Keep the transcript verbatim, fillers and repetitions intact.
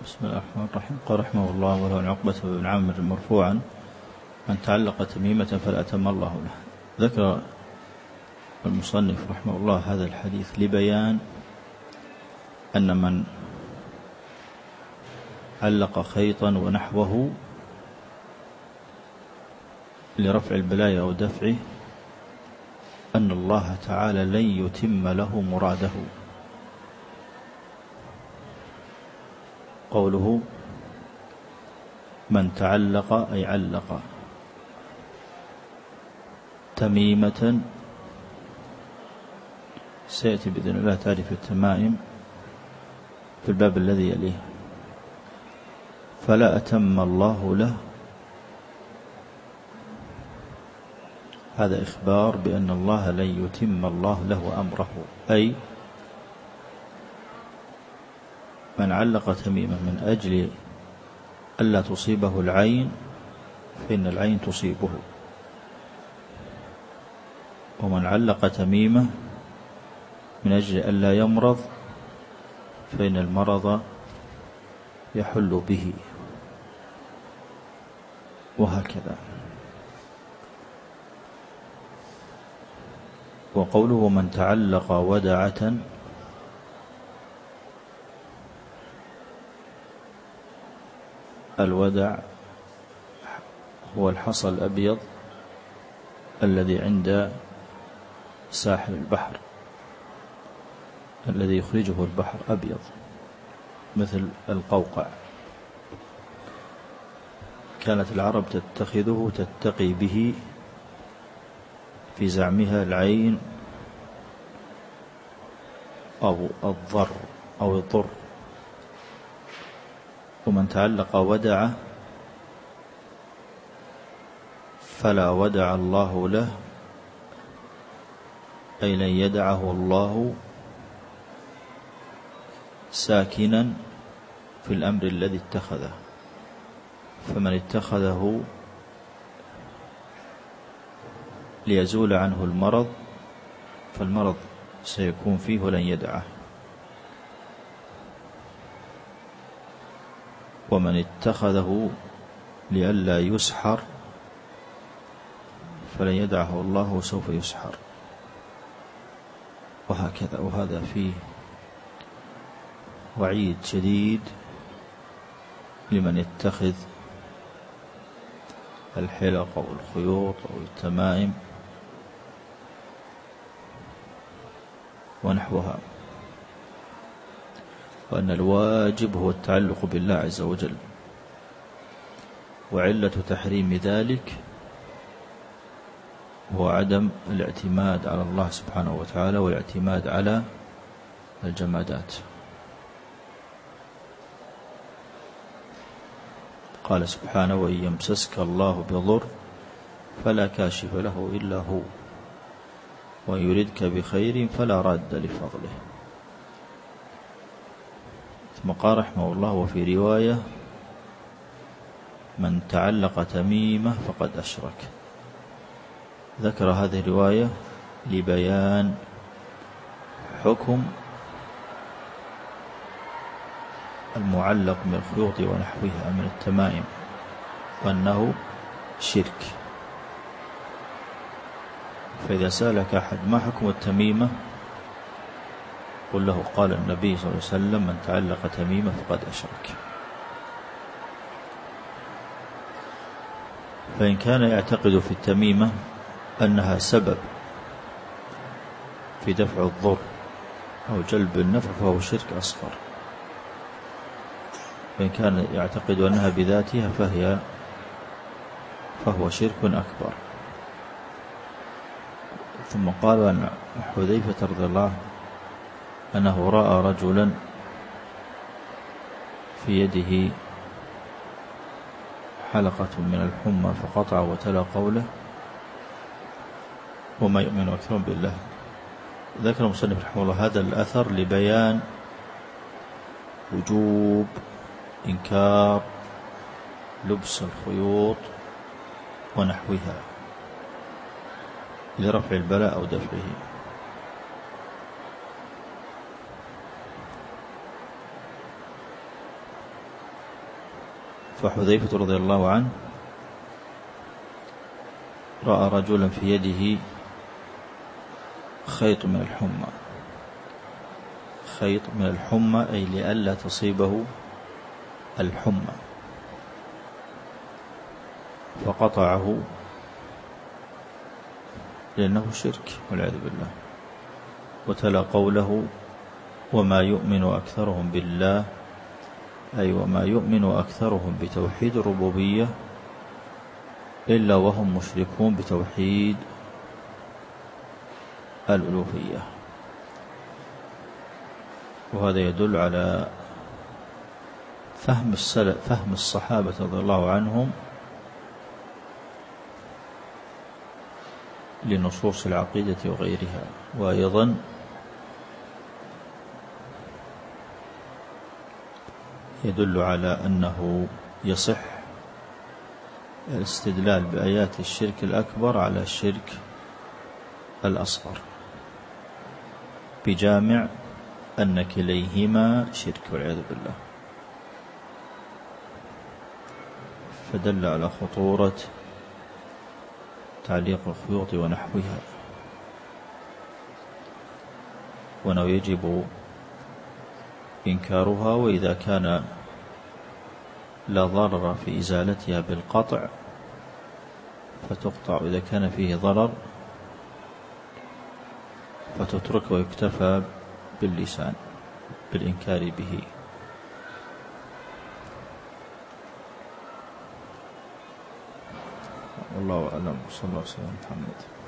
بسم الله الرحمن الرحيم. قال رحمه الله: وله عن عقبة بن عامر مرفوعا: من تعلق تميمة فلا أتم الله له. ذكر المصنف رحمه الله هذا الحديث لبيان أن من علق خيطا ونحوه لرفع البلاء أو دفعه أن الله تعالى لن يتم له مراده. قوله من تعلق أي علق تميمة، سيأتي بإذن الله تعريف التمائم في الباب الذي يليه. فلا أتم الله له، هذا إخبار بأن الله لن يتم الله له أمره، أي من علق تميمة من أجل ألا تصيبه العين فإن العين تصيبه، ومن علق تميمة من أجل ألا يمرض فإن المرض يحل به، وهكذا. وقوله من تعلق ودعة، الودع هو الحصى الأبيض الذي عند ساحل البحر، الذي يخرجه البحر أبيض مثل القوقع. كانت العرب تتخذه تتقي به في زعمها العين أو الضر أو الضر. ومن تعلق ودع فلا ودع الله له، أي لن يدعه الله ساكنا في الأمر الذي اتخذه. فمن اتخذه ليزول عنه المرض فالمرض سيكون فيه ولن يدعه، ومن اتخذه لئلا يسحر فلن يدعه الله سوف يسحر، وهكذا. وهذا فيه وعيد شديد لمن يتخذ الحلق أو الخيوط أو التمائم ونحوها، وأن الواجب هو التعلق بالله عز وجل. وعلة تحريم ذلك هو عدم الاعتماد على الله سبحانه وتعالى والاعتماد على الجمادات. قال سبحانه: وإن يمسسك الله بضر فلا كاشف له إلا هو وإن يردك بخير فلا راد لفضله. ثم قال رحمه الله: وفي رواية من تعلق تميمة فقد أشرك. ذكر هذه الرواية لبيان حكم المعلق من الخيوط ونحوها من التمائم، وأنه شرك. فإذا سألك أحد ما حكم التميمة قل له: قال النبي صلى الله عليه وسلم: من تعلق تميمة فقد أشرك. فإن كان يعتقد في التميمة أنها سبب في دفع الضر أو جلب النفع فهو شرك أصغر. وإن كان يعتقد أنها بذاتها فهي فهو شرك أكبر. ثم قال عن حذيفة رضي الله أنه رأى رجلا في يده حلقة من الحمى فقطع وتلا قوله: وما يؤمن أكثر بالله. ذكر المصنف رحمه الله هذا الأثر لبيان وجوب إنكار لبس الخيوط ونحوها لرفع البلاء أو دفعه. فحذيفة رضي الله عنه رأى رجلا في يده خيط من الحمى، خيط من الحمى أي لئلا تصيبه الحمى، فقطعه لأنه شرك والعياذ بالله، وتلا قوله وما يؤمن أكثرهم بالله، أي وما يؤمن أكثرهم بتوحيد الربوبية إلا وهم مشركون بتوحيد الألوهية. وهذا يدل على فهم السلف فهم الصحابة رضي الله عنهم لنصوص العقيدة وغيرها. وأيضا يدل على أنه يصح الاستدلال بآيات الشرك الأكبر على الشرك الأصغر بجامع أن كليهما شرك والعياذ بالله، فدل على خطورة تعليق الخيوط ونحوها، وأنه يجب إنكارها، وإذا كان لا ضرر في إزالتها بالقطع فتقطع، إذا كان فيه ضرر فتترك ويكتفى باللسان بالإنكار به. والله أعلم. صلى الله عليه وسلم محمد.